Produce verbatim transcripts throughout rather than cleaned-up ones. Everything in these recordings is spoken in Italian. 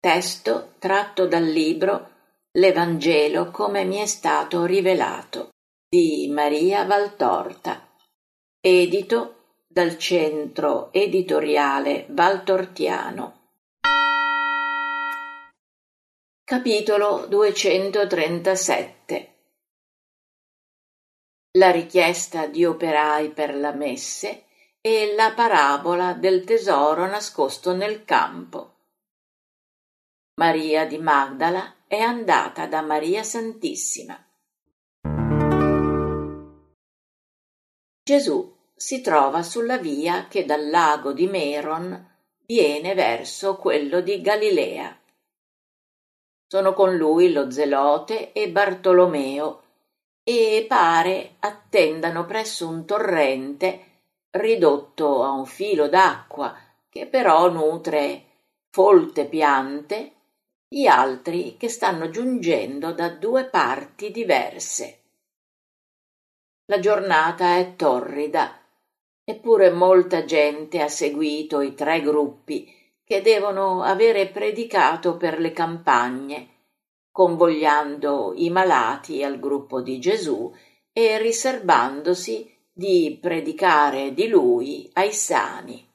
Testo tratto dal libro L'Evangelo come mi è stato rivelato di Maria Valtorta, edito dal Centro Editoriale Valtortiano. Capitolo duecentotrentasette. La richiesta di operai per la messe e la parabola del tesoro nascosto nel campo. Maria di Magdala è andata da Maria Santissima. Gesù si trova sulla via che dal lago di Meron viene verso quello di Galilea. Sono con lui lo Zelote e Bartolomeo e pare attendano presso un torrente ridotto a un filo d'acqua che però nutre folte piante, gli altri che stanno giungendo da due parti diverse. La giornata è torrida, eppure molta gente ha seguito i tre gruppi che devono avere predicato per le campagne, convogliando i malati al gruppo di Gesù e riservandosi di predicare di lui ai sani.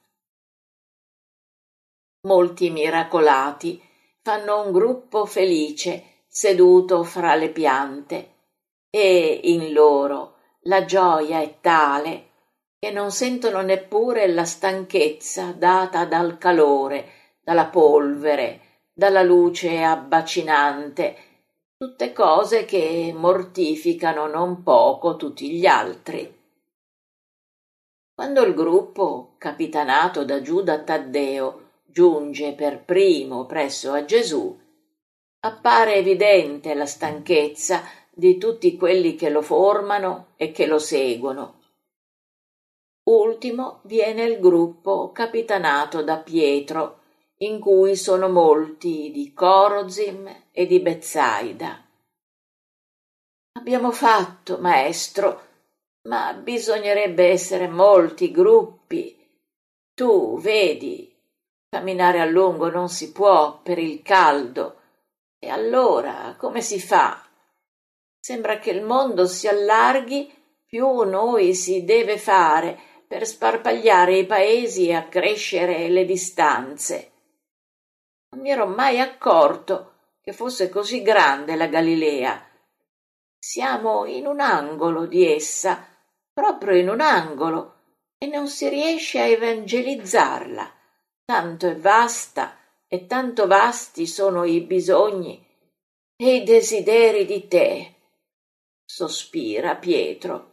Molti miracolati fanno un gruppo felice seduto fra le piante e in loro la gioia è tale che non sentono neppure la stanchezza data dal calore, dalla polvere, dalla luce abbacinante, tutte cose che mortificano non poco tutti gli altri. Quando il gruppo, capitanato da Giuda Taddeo, giunge per primo presso a Gesù, appare evidente la stanchezza di tutti quelli che lo formano e che lo seguono. Ultimo viene il gruppo capitanato da Pietro, in cui sono molti di Corozim e di Betsaida. Abbiamo fatto, maestro, ma bisognerebbe essere molti gruppi. Tu vedi, camminare a lungo non si può per il caldo. E allora come si fa? Sembra che il mondo si allarghi, più noi si deve fare per sparpagliare i paesi e accrescere le distanze. Non mi ero mai accorto che fosse così grande la Galilea. Siamo in un angolo di essa, proprio in un angolo, e non si riesce a evangelizzarla. Tanto è vasta e tanto vasti sono i bisogni e i desideri di te, sospira Pietro.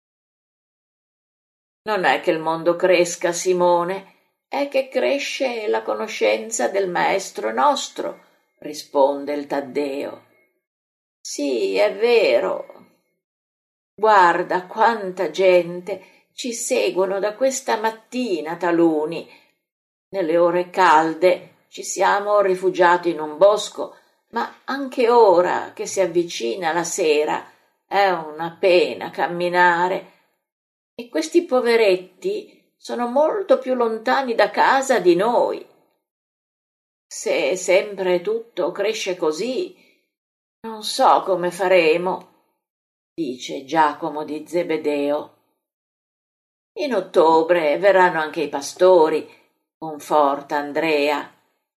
Non è che il mondo cresca, Simone, è che cresce la conoscenza del Maestro nostro, risponde il Taddeo. Sì, è vero. Guarda quanta gente ci seguono da questa mattina taluni. Nelle ore calde ci siamo rifugiati in un bosco, ma anche ora che si avvicina la sera è una pena camminare. E questi poveretti sono molto più lontani da casa di noi. Se sempre tutto cresce così, non so come faremo, dice Giacomo di Zebedeo. In ottobre verranno anche i pastori, conforta Andrea.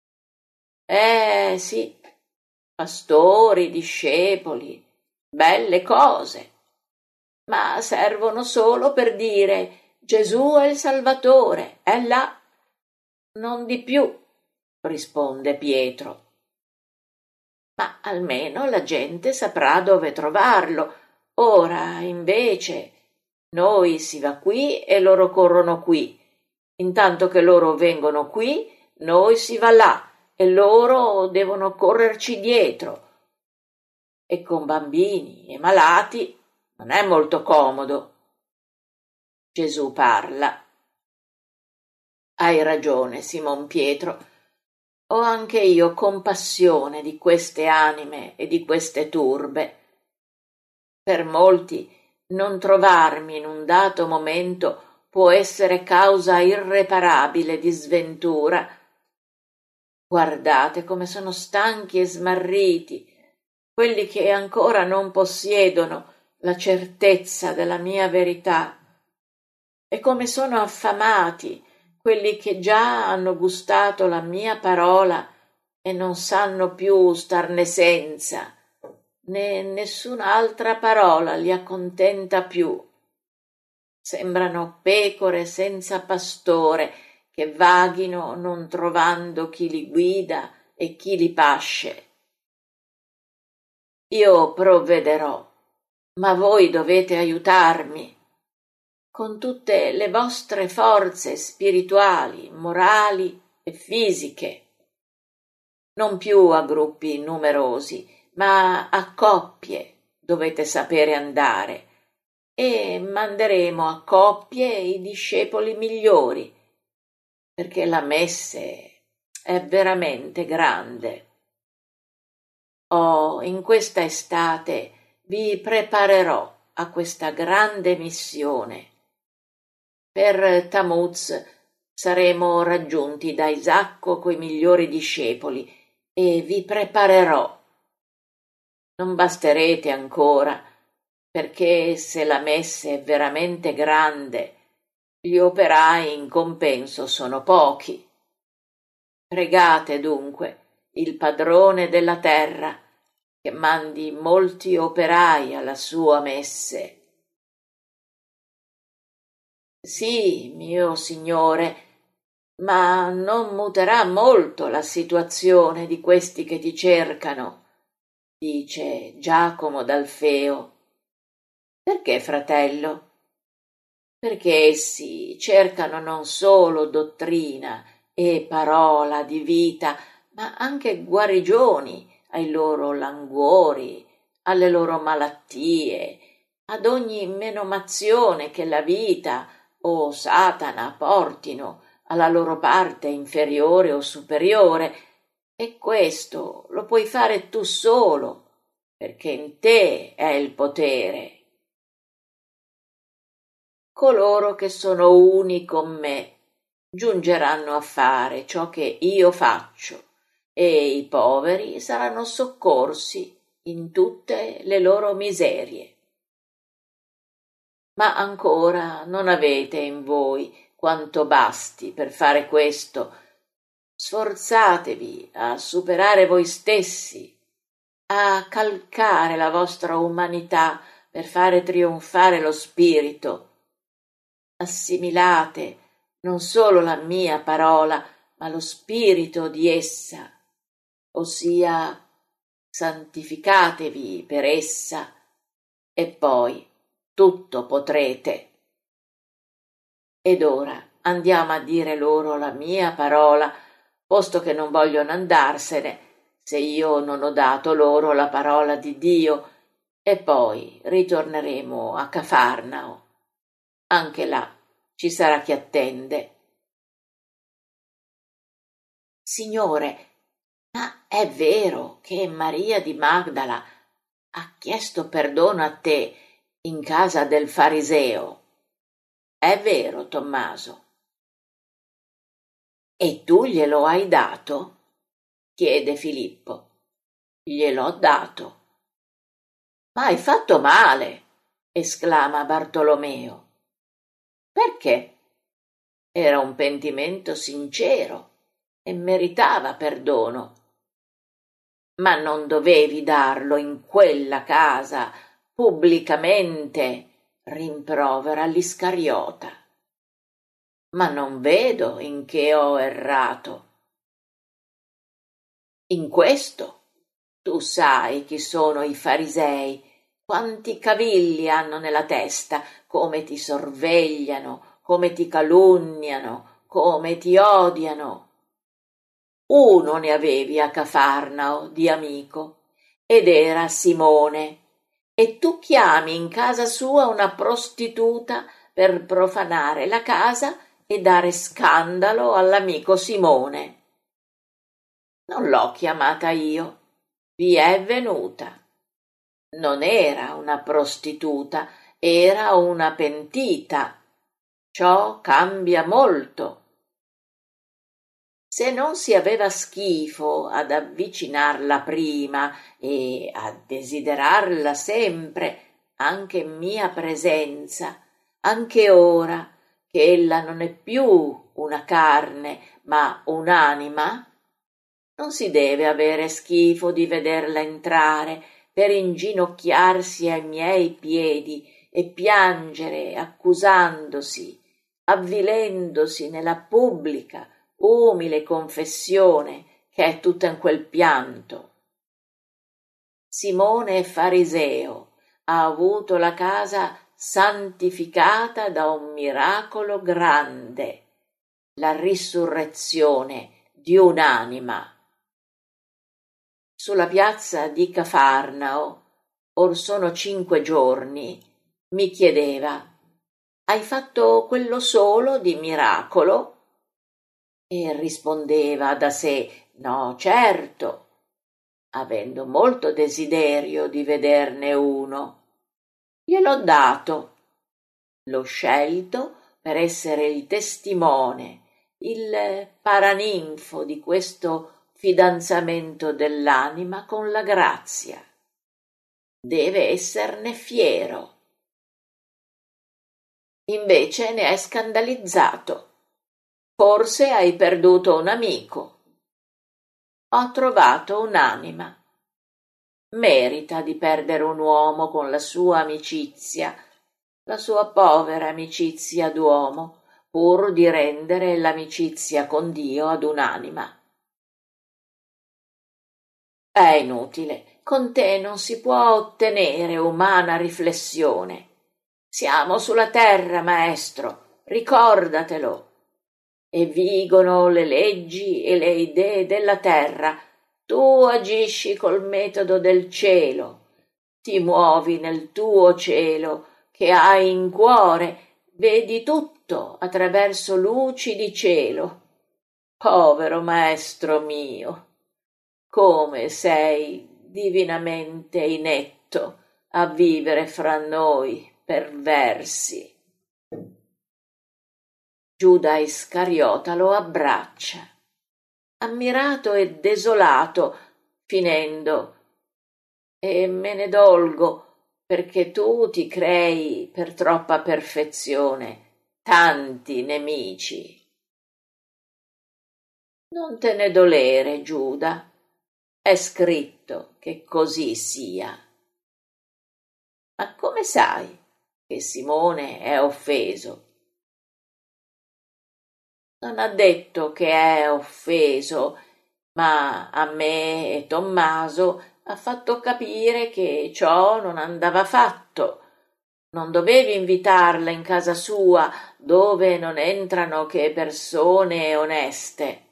Eh sì, pastori, discepoli, belle cose, ma servono solo per dire Gesù è il Salvatore, è là, non di più, risponde Pietro. Ma almeno la gente saprà dove trovarlo. Ora, invece, noi si va qui e loro corrono qui. Intanto che loro vengono qui, noi si va là e loro devono correrci dietro. E con bambini e malati non è molto comodo. Gesù parla. Hai ragione, Simon Pietro. Ho anche io compassione di queste anime e di queste turbe. Per molti non trovarmi in un dato momento può essere causa irreparabile di sventura. Guardate come sono stanchi e smarriti quelli che ancora non possiedono la certezza della mia verità, e come sono affamati quelli che già hanno gustato la mia parola e non sanno più starne senza, né nessun'altra parola li accontenta più. Sembrano pecore senza pastore che vaghino non trovando chi li guida e chi li pasce. Io provvederò, ma voi dovete aiutarmi con tutte le vostre forze spirituali, morali e fisiche. Non più a gruppi numerosi, ma a coppie dovete sapere andare, e manderemo a coppie i discepoli migliori, perché la messe è veramente grande. Oh, in questa estate vi preparerò a questa grande missione. Per Tammuz saremo raggiunti da Isacco coi migliori discepoli e vi preparerò. Non basterete ancora, perché se la messe è veramente grande, gli operai in compenso sono pochi. Pregate dunque il padrone della terra che mandi molti operai alla sua messe. Sì, mio signore, ma non muterà molto la situazione di questi che ti cercano, dice Giacomo d'Alfeo. Perché, fratello? Perché essi cercano non solo dottrina e parola di vita, ma anche guarigioni ai loro languori, alle loro malattie, ad ogni menomazione che la vita o Satana portino alla loro parte inferiore o superiore, e questo lo puoi fare tu solo, perché in te è il potere. Coloro che sono uni con me giungeranno a fare ciò che io faccio, e i poveri saranno soccorsi in tutte le loro miserie. Ma ancora non avete in voi quanto basti per fare questo. Sforzatevi a superare voi stessi, a calcare la vostra umanità per fare trionfare lo spirito. Assimilate non solo la mia parola, ma lo spirito di essa, ossia santificatevi per essa, e poi tutto potrete. Ed ora andiamo a dire loro la mia parola, posto che non vogliono andarsene se io non ho dato loro la parola di Dio, e poi ritorneremo a Cafarnao. Anche là ci sarà chi attende. Signore, ma è vero che Maria di Magdala ha chiesto perdono a te in casa del fariseo? È vero, Tommaso? E tu glielo hai dato? Chiede Filippo. Gliel'ho dato. Ma hai fatto male, esclama Bartolomeo. Perché? Era un pentimento sincero e meritava perdono. Ma non dovevi darlo in quella casa, pubblicamente, rimprovera l'Iscariota. Ma non vedo in che ho errato. In questo tu sai chi sono i farisei, quanti cavilli hanno nella testa, come ti sorvegliano, come ti calunniano, come ti odiano. Uno ne avevi a Cafarnao di amico, ed era Simone, e tu chiami in casa sua una prostituta per profanare la casa e dare scandalo all'amico Simone. Non l'ho chiamata io, vi è venuta. Non era una prostituta, era una pentita. Ciò cambia molto. Se non si aveva schifo ad avvicinarla prima e a desiderarla sempre, anche in mia presenza, anche ora che ella non è più una carne ma un'anima, non si deve avere schifo di vederla entrare per inginocchiarsi ai miei piedi e piangere accusandosi, avvilendosi nella pubblica, umile confessione che è tutta in quel pianto. Simone è fariseo, ha avuto la casa santificata da un miracolo grande, la risurrezione di un'anima. Sulla piazza di Cafarnao, or sono cinque giorni, mi chiedeva: hai fatto quello solo di miracolo? E rispondeva da sé: no, certo, avendo molto desiderio di vederne uno. Gliel'ho dato, l'ho scelto per essere il testimone, il paraninfo di questo fidanzamento dell'anima con la grazia. Deve esserne fiero. Invece ne è scandalizzato. Forse hai perduto un amico. Ho trovato un'anima. Merita di perdere un uomo con la sua amicizia, la sua povera amicizia d'uomo, pur di rendere l'amicizia con Dio ad un'anima. È inutile, con te non si può ottenere umana riflessione. Siamo sulla terra, maestro, ricordatelo. E vigono le leggi e le idee della terra. Tu agisci col metodo del cielo, ti muovi nel tuo cielo che hai in cuore, vedi tutto attraverso luci di cielo. Povero maestro mio, come sei divinamente inetto a vivere fra noi perversi. Giuda Iscariota lo abbraccia, ammirato e desolato, finendo: e me ne dolgo, perché tu ti crei per troppa perfezione tanti nemici. Non te ne dolere, Giuda, è scritto che così sia. Ma come sai che Simone è offeso? Non ha detto che è offeso, ma a me e Tommaso ha fatto capire che ciò non andava fatto. Non dovevi invitarla in casa sua, dove non entrano che persone oneste.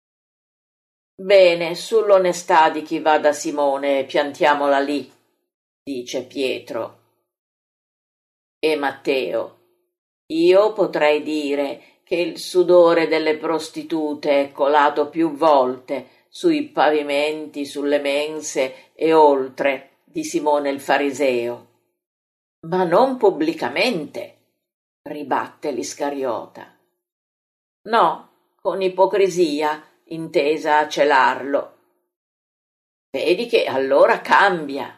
Bene, sull'onestà di chi va da Simone piantiamola lì, dice Pietro. E Matteo: io potrei dire che il sudore delle prostitute è colato più volte sui pavimenti, sulle mense e oltre di Simone il fariseo. Ma non pubblicamente, ribatte l'Iscariota. No, con ipocrisia, intesa a celarlo. Vedi che allora cambia.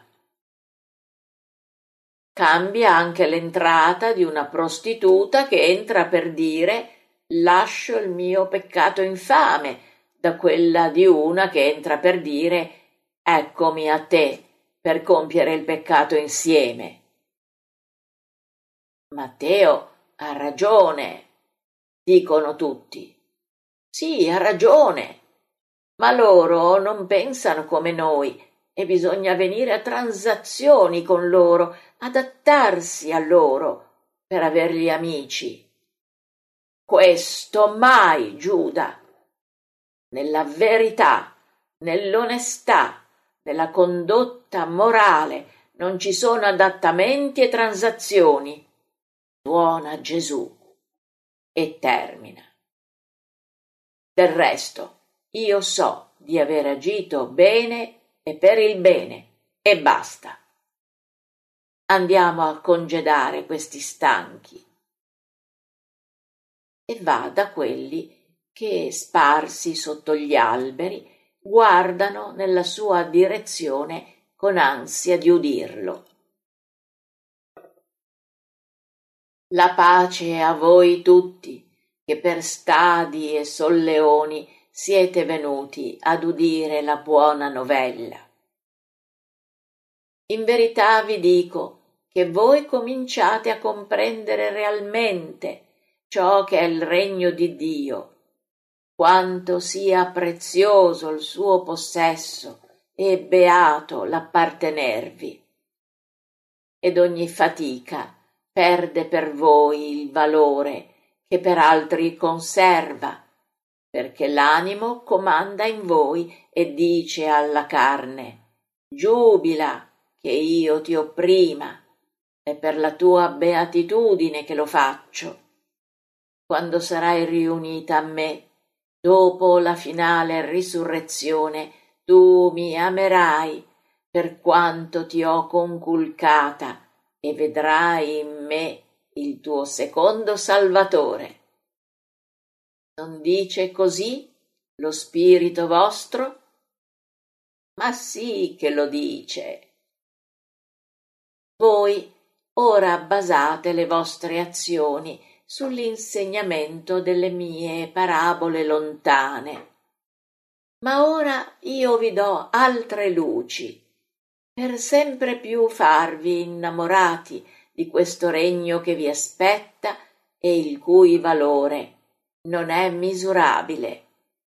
Cambia anche l'entrata di una prostituta che entra per dire lascio il mio peccato infame, da quella di una che entra per dire eccomi a te per compiere il peccato insieme. Matteo ha ragione, dicono tutti. Sì, ha ragione, ma loro non pensano come noi e bisogna venire a transazioni con loro, adattarsi a loro per averli amici. Questo mai, Giuda. Nella verità, nell'onestà, nella condotta morale non ci sono adattamenti e transazioni. Suona Gesù e termina. Del resto, io so di aver agito bene e per il bene, e basta. Andiamo a congedare questi stanchi. E va da quelli che, sparsi sotto gli alberi, guardano nella sua direzione con ansia di udirlo. La pace a voi tutti, che per stadi e solleoni siete venuti ad udire la buona novella. In verità vi dico che voi cominciate a comprendere realmente ciò che è il regno di Dio, quanto sia prezioso il suo possesso e beato l'appartenervi. Ed ogni fatica perde per voi il valore che per altri conserva, perché l'animo comanda in voi e dice alla carne: giubila, che io ti opprima, è per la tua beatitudine che lo faccio. Quando sarai riunita a me, dopo la finale risurrezione, tu mi amerai per quanto ti ho conculcata e vedrai in me il tuo secondo Salvatore. Non dice così lo spirito vostro? Ma sì che lo dice. Voi ora basate le vostre azioni sull'insegnamento delle mie parabole lontane, ma ora io vi do altre luci per sempre più farvi innamorati di questo regno che vi aspetta e il cui valore non è misurabile.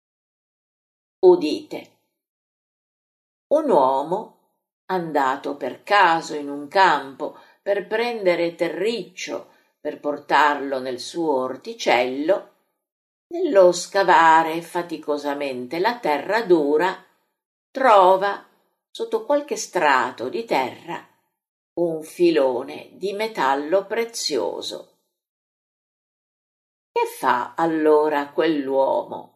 Udite. Un uomo, andato per caso in un campo per prendere terriccio per portarlo nel suo orticello, nello scavare faticosamente la terra dura, trova sotto qualche strato di terra un filone di metallo prezioso. Che fa allora quell'uomo?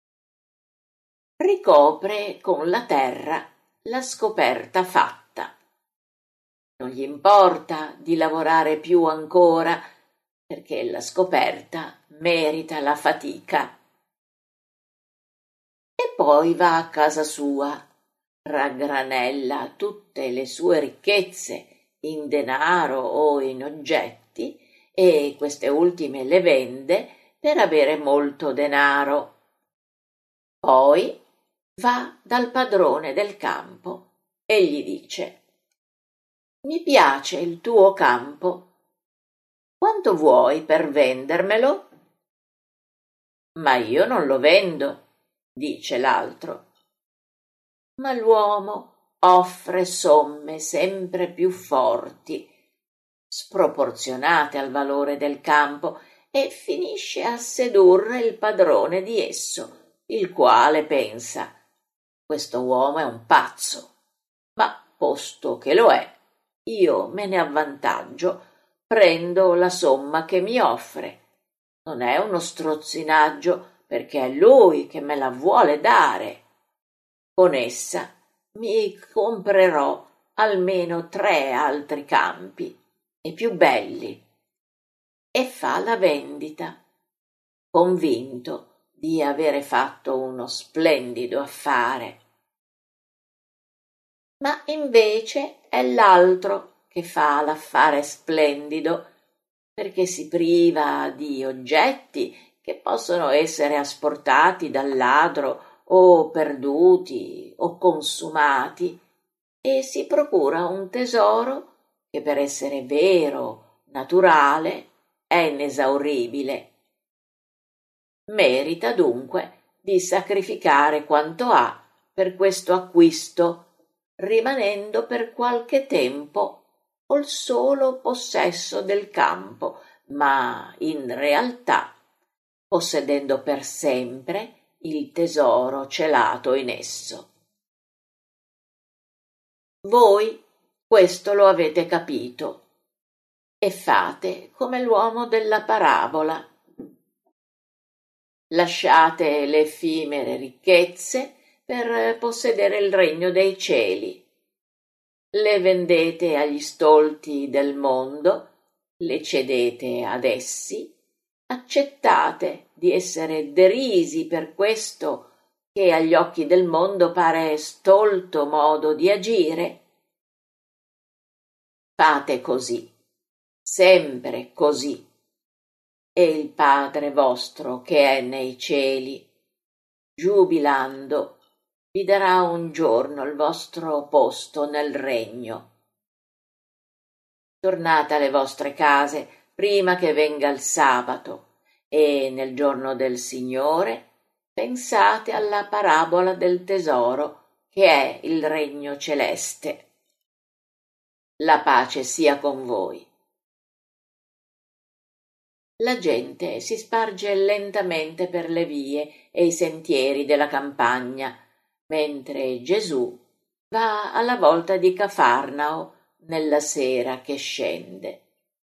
Ricopre con la terra la scoperta fatta. Non gli importa di lavorare più ancora, perché la scoperta merita la fatica. E poi va a casa sua, raggranella tutte le sue ricchezze in denaro o in oggetti e queste ultime le vende per avere molto denaro. Poi va dal padrone del campo e gli dice: mi piace il tuo campo. Quanto vuoi per vendermelo? Ma io non lo vendo, dice l'altro. Ma l'uomo offre somme sempre più forti, sproporzionate al valore del campo, e finisce a sedurre il padrone di esso, il quale pensa: questo uomo è un pazzo, ma posto che lo è, io me ne avvantaggio, prendo la somma che mi offre. Non è uno strozzinaggio, perché è lui che me la vuole dare. Con essa mi comprerò almeno tre altri campi, e più belli, e fa la vendita, convinto di avere fatto uno splendido affare. Ma invece è l'altro che fa l'affare splendido, perché si priva di oggetti che possono essere asportati dal ladro o perduti o consumati, e si procura un tesoro che per essere vero, naturale, è inesauribile. Merita dunque di sacrificare quanto ha per questo acquisto, rimanendo per qualche tempo col solo possesso del campo, ma in realtà possedendo per sempre il tesoro celato in esso. Voi questo lo avete capito e fate come l'uomo della parabola. Lasciate le effimere ricchezze per possedere il regno dei cieli. Le vendete agli stolti del mondo, le cedete ad essi, accettate di essere derisi per questo che agli occhi del mondo pare stolto modo di agire? Fate così, sempre così, e il Padre vostro che è nei cieli, giubilando, vi darà un giorno il vostro posto nel regno. Tornate alle vostre case prima che venga il sabato e nel giorno del Signore pensate alla parabola del tesoro che è il regno celeste. La pace sia con voi. La gente si sparge lentamente per le vie e i sentieri della campagna, mentre Gesù va alla volta di Cafarnao nella sera che scende.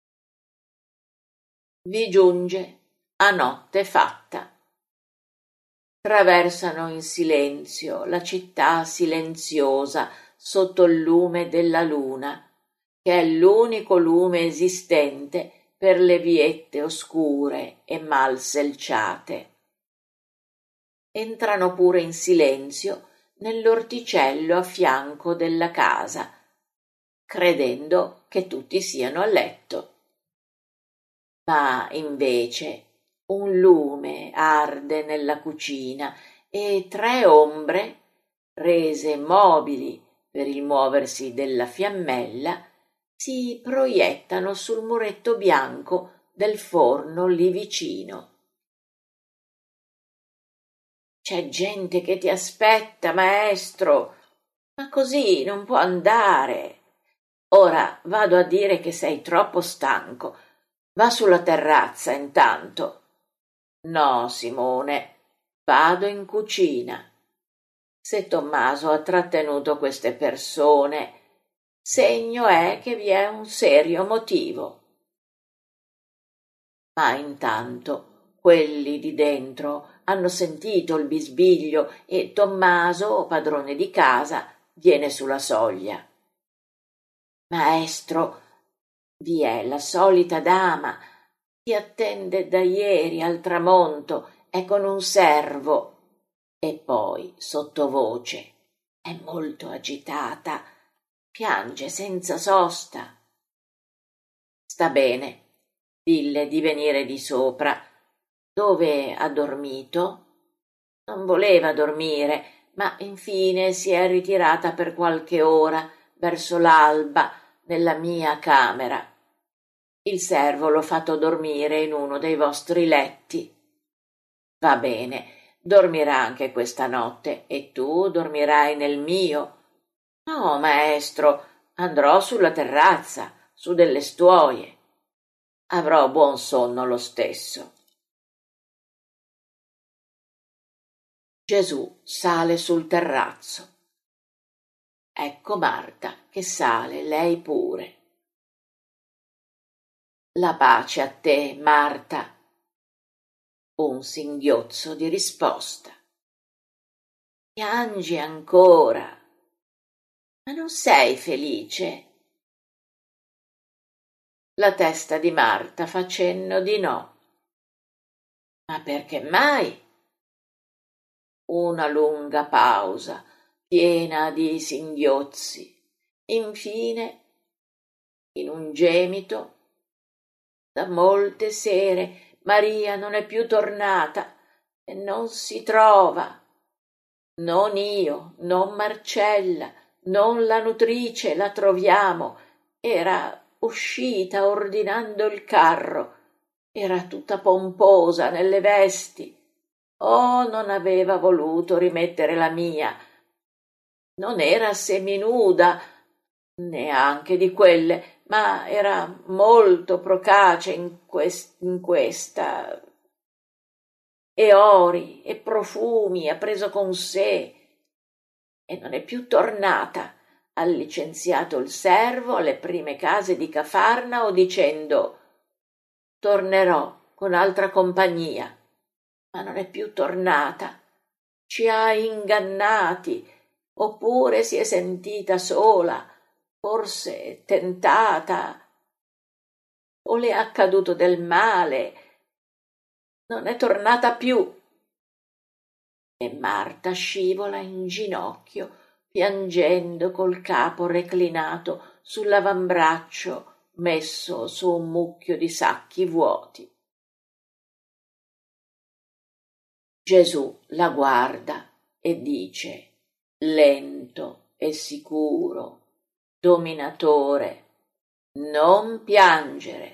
Vi giunge a notte fatta. Traversano in silenzio la città silenziosa sotto il lume della luna, che è l'unico lume esistente per le viette oscure e mal selciate. Entrano pure in silenzio nell'orticello a fianco della casa, credendo che tutti siano a letto. Ma invece un lume arde nella cucina e tre ombre, rese mobili per il muoversi della fiammella, si proiettano sul muretto bianco del forno lì vicino. C'è gente che ti aspetta, maestro, ma così non può andare. Ora vado a dire che sei troppo stanco. Va sulla terrazza intanto. No, Simone, vado in cucina. Se Tommaso ha trattenuto queste persone, segno è che vi è un serio motivo. Ma intanto quelli di dentro hanno sentito il bisbiglio e Tommaso, padrone di casa, viene sulla soglia. Maestro, vi è la solita dama, ti attende da ieri al tramonto, è con un servo. E poi, sottovoce, è molto agitata, piange senza sosta. Sta bene, dille di venire di sopra. Dove ha dormito? Non voleva dormire, ma infine si è ritirata per qualche ora, verso l'alba, nella mia camera. Il servo l'ho fatto dormire in uno dei vostri letti. Va bene, dormirà anche questa notte e tu dormirai nel mio. No, maestro, andrò sulla terrazza, su delle stuoie. Avrò buon sonno lo stesso. Gesù sale sul terrazzo. Ecco Marta che sale lei pure. La pace a te, Marta. Un singhiozzo di risposta. Piangi ancora. Ma non sei felice? La testa di Marta fa cenno di no. Ma perché mai? Una lunga pausa, piena di singhiozzi. Infine, in un gemito, da molte sere Maria non è più tornata e non si trova. Non io, non Marcella, non la nutrice la troviamo. Era uscita ordinando il carro. Era tutta pomposa nelle vesti. Oh, non aveva voluto rimettere la mia. Non era seminuda, neanche di quelle, ma era molto procace in, quest- in questa. E ori e profumi ha preso con sé e non è più tornata. Ha licenziato il servo alle prime case di Cafarnao dicendo tornerò con altra compagnia, ma non è più tornata. Ci ha ingannati, oppure si è sentita sola, forse tentata, o le è accaduto del male. non è tornata più. E Marta scivola in ginocchio, piangendo col capo reclinato sull'avambraccio messo su un mucchio di sacchi vuoti. Gesù la guarda e dice, lento e sicuro, dominatore, non piangere.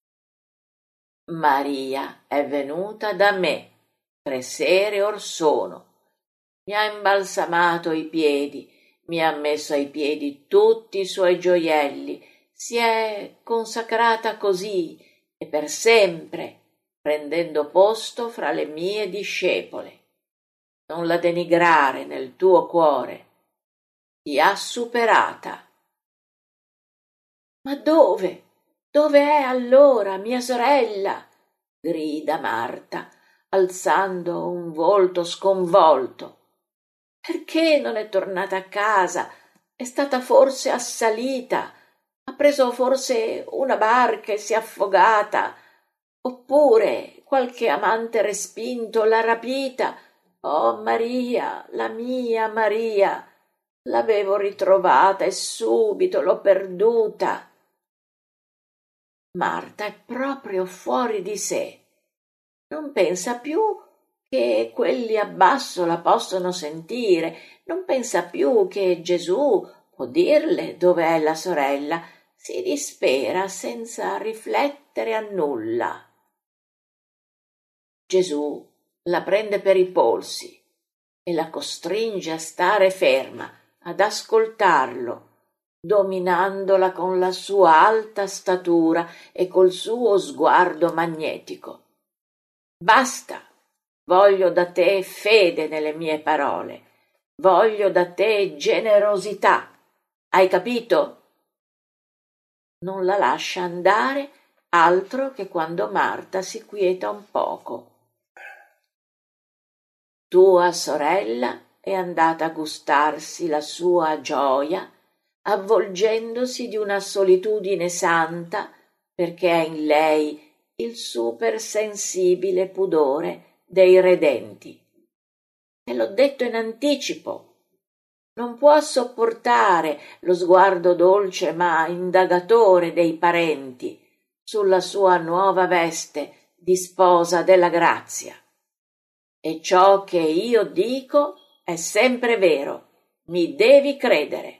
Maria è venuta da me tre sere or sono, mi ha imbalsamato i piedi, mi ha messo ai piedi tutti i suoi gioielli, si è consacrata così e per sempre, prendendo posto fra le mie discepole. Non la denigrare nel tuo cuore, ti ha superata. Ma dove? Dove è allora mia sorella? Grida Marta, alzando un volto sconvolto. Perché non è tornata a casa? È stata forse assalita? Ha preso forse una barca e si è affogata? Oppure qualche amante respinto l'ha rapita? Oh Maria, la mia Maria, l'avevo ritrovata e subito l'ho perduta. Marta è proprio fuori di sé. Non pensa più che quelli abbasso la possono sentire, non pensa più che Gesù può dirle dove è la sorella, si dispera senza riflettere a nulla. Gesù la prende per i polsi e la costringe a stare ferma, ad ascoltarlo, dominandola con la sua alta statura e col suo sguardo magnetico. Basta! Voglio da te fede nelle mie parole, voglio da te generosità. Hai capito? Non la lascia andare altro che quando Marta si quieta un poco. Tua sorella è andata a gustarsi la sua gioia, avvolgendosi di una solitudine santa, perché è in lei il supersensibile pudore dei redenti. Te l'ho detto in anticipo. Non può sopportare lo sguardo dolce ma indagatore dei parenti sulla sua nuova veste di sposa della grazia. E ciò che io dico è sempre vero, mi devi credere.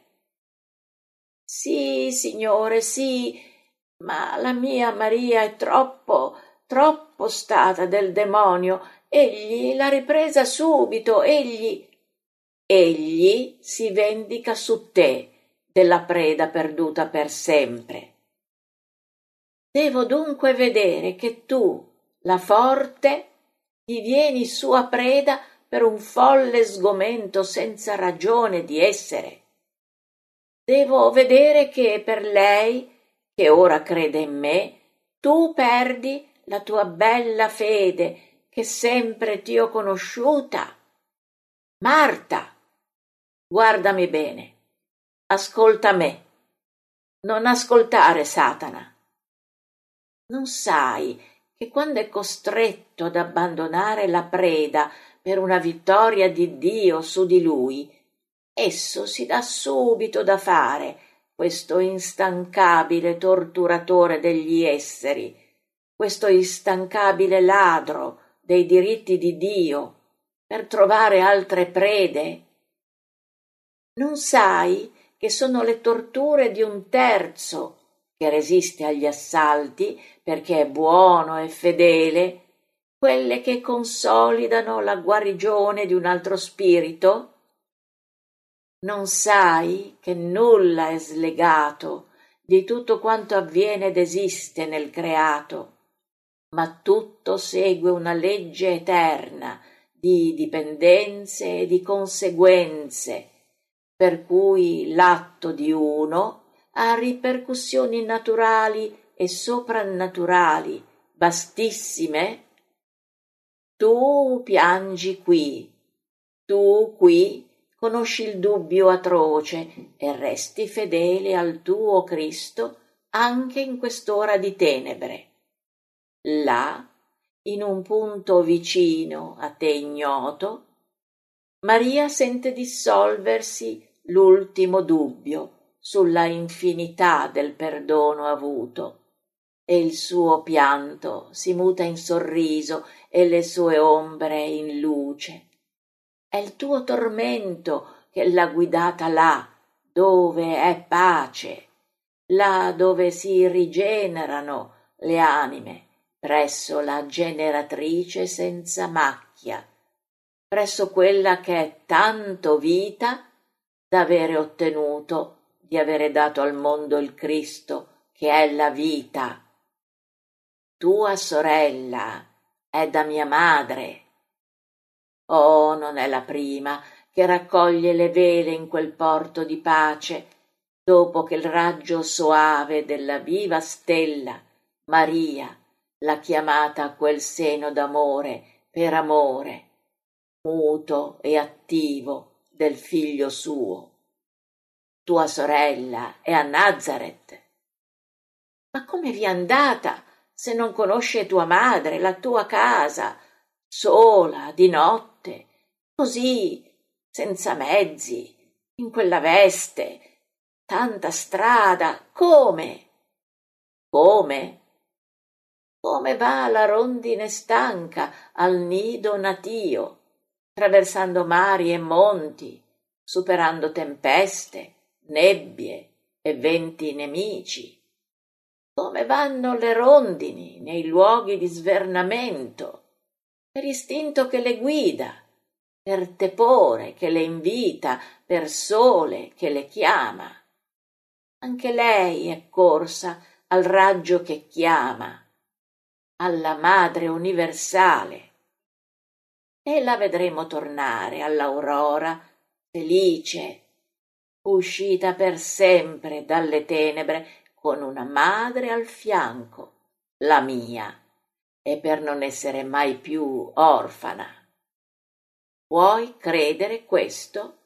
Sì, signore, sì, ma la mia Maria è troppo, troppo stata del demonio. Egli l'ha ripresa subito, egli... Egli si vendica su te della preda perduta per sempre. Devo dunque vedere che tu, la forte, divieni sua preda per un folle sgomento senza ragione di essere. Devo vedere che per lei, che ora crede in me, tu perdi la tua bella fede che sempre ti ho conosciuta. Marta, guardami bene, ascolta me, non ascoltare Satana. Non sai che quando è costretto ad abbandonare la preda per una vittoria di Dio su di lui, esso si dà subito da fare, questo instancabile torturatore degli esseri, questo instancabile ladro dei diritti di Dio, per trovare altre prede? Non sai che sono le torture di un terzo che resiste agli assalti perché è buono e fedele, quelle che consolidano la guarigione di un altro spirito? Non sai che nulla è slegato di tutto quanto avviene ed esiste nel creato, ma tutto segue una legge eterna di dipendenze e di conseguenze, per cui l'atto di uno ha ripercussioni naturali e soprannaturali vastissime. Tu piangi qui, tu qui conosci il dubbio atroce e resti fedele al tuo Cristo anche in quest'ora di tenebre. Là in un punto vicino a te ignoto, Maria sente dissolversi l'ultimo dubbio sulla infinità del perdono avuto, e il suo pianto si muta in sorriso e le sue ombre in luce. È il tuo tormento che l'ha guidata là dove è pace, là dove si rigenerano le anime, presso la generatrice senza macchia, presso quella che è tanto vita d'avere ottenuto di avere dato al mondo il Cristo che è la vita. Tua sorella è da mia madre. Oh, non è la prima che raccoglie le vele in quel porto di pace, dopo che il raggio soave della viva stella, Maria, l'ha chiamata a quel seno d'amore per amore, muto e attivo del figlio suo. Tua sorella è a Nazareth. Ma come vi è andata se non conosce tua madre, la tua casa, sola, di notte, così, senza mezzi, in quella veste, tanta strada, come? Come? Come va la rondine stanca al nido natio, traversando mari e monti, superando tempeste, nebbie e venti nemici. Come vanno le rondini nei luoghi di svernamento, per istinto che le guida, per tepore che le invita, per sole che le chiama. Anche lei è corsa al raggio che chiama, alla Madre universale, e la vedremo tornare all'aurora felice, uscita per sempre dalle tenebre con una madre al fianco, la mia, e per non essere mai più orfana. Vuoi credere questo?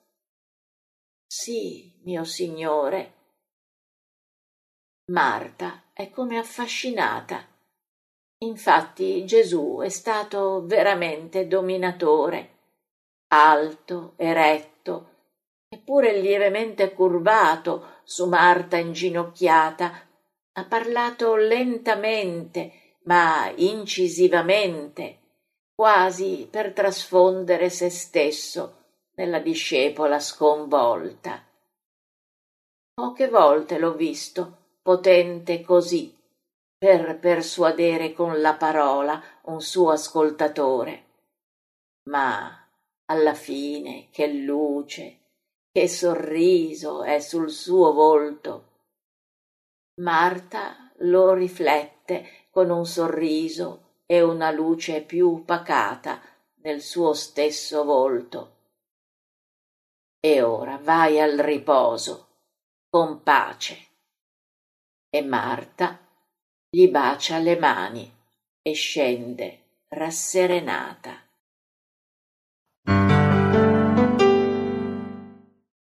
Sì, mio Signore. Marta è come affascinata. Infatti Gesù è stato veramente dominatore, alto, eretto, eppure lievemente curvato su Marta inginocchiata, ha parlato lentamente ma incisivamente, quasi per trasfondere se stesso nella discepola sconvolta. Poche volte l'ho visto potente così per persuadere con la parola un suo ascoltatore, ma alla fine che luce, che sorriso è sul suo volto. Marta lo riflette con un sorriso e una luce più pacata nel suo stesso volto. E ora vai al riposo, con pace. E Marta gli bacia le mani e scende rasserenata.